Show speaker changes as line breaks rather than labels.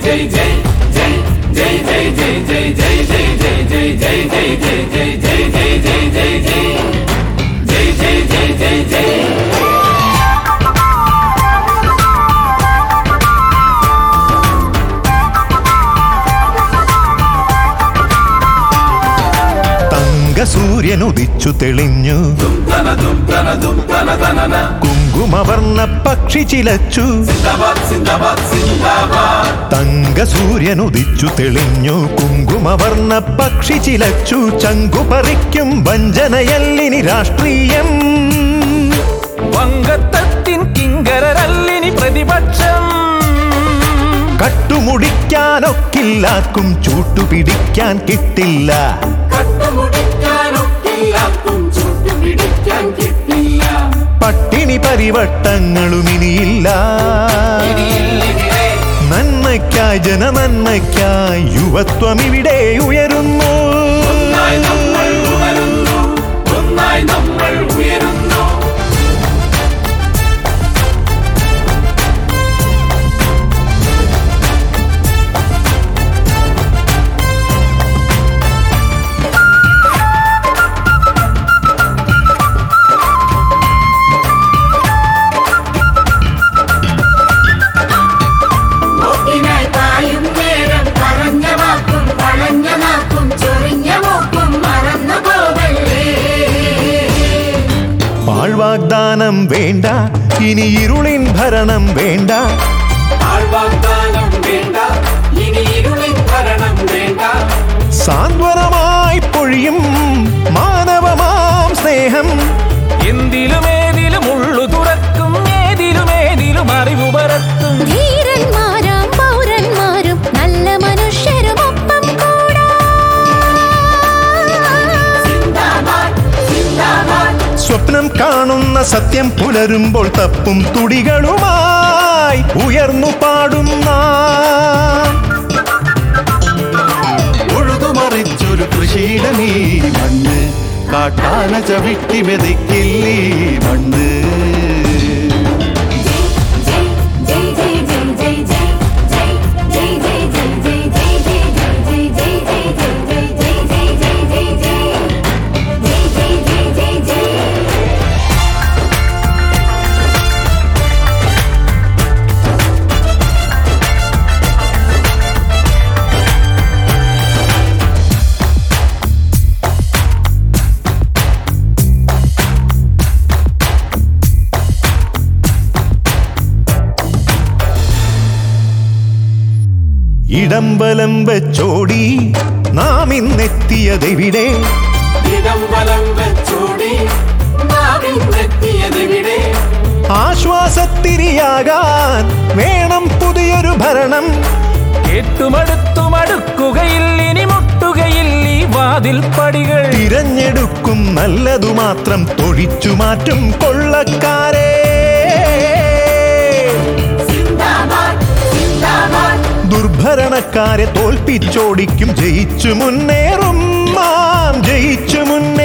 സൂര്യനുദിച്ചു തെളിഞ്ഞു കുങ്കുമവർണ്ണ പക്ഷി ചിലച്ചു തങ്ക സൂര്യനുദിച്ചു തെളിഞ്ഞു കുങ്കുമവർണ്ണ പക്ഷി ചിലച്ചു ചങ്കുപറിക്കും വഞ്ചനയല്ലിനി രാഷ്ട്രീയം
വങ്കത്തത്തിൻ കിങ്കരരല്ലിനി പ്രതിപക്ഷം
കട്ടുമുടിക്കാനൊക്കില്ലാക്കും ചൂട്ടുപിടിക്കാൻ കിട്ടില്ല പട്ടിണി പരിവട്ടങ്ങളും ഇനിയില്ല നന്മയ്ക്കായി ജനനന്മയ്ക്കായി യുവത്വം ഇവിടെ ഉയരുന്നു വാഗ്ദാനം വേണ്ട ഇനി ഇരുളിൻ ഭരണം വേണ്ട സാന്ത്വനമായി പൊഴിയും മാനവമാം സ്നേഹം
എന്തിലുമേതിലും ഉള്ളു തുറക്കും ഏതിലുമേതിലും അറിവ് പരത്തും
ധീരന്മാരാം പൗരന്മാരും നല്ല മനുഷ്യരുമൊപ്പം
സ്വപ്നം കാണുന്ന സത്യം പുലരുമ്പോൾ തപ്പും തുടികളുമായി ഉയർന്നു പാടുന്ന
ഉഴുതുമറിച്ചൊരു കൃഷിയിടമീ മണ്ണ് കാട്ടാന ചവിട്ടി മെതിക്കില്ലീ മണ്ണ്
ഇടംബലം വെച്ചോടി നാം ഇന്നെത്തിയതെവിടെ ആശ്വാസത്തിരിയാകാൻ വേണം പുതിയൊരു ഭരണം
കേട്ടുമടുത്തുമടുക്കുകയില്ലിനി മുട്ടുകയില്ലീ വാതിൽ പടികൾ
തിരഞ്ഞെടുക്കും നല്ലതു മാത്രം തൊഴിച്ചു മാറ്റും കൊള്ളക്കാരെ ദുർഭരണക്കാരെ തോൽപ്പിച്ചോടിക്കും ജയിച്ചു മുന്നേറും ജയിച്ചു മുന്നേറും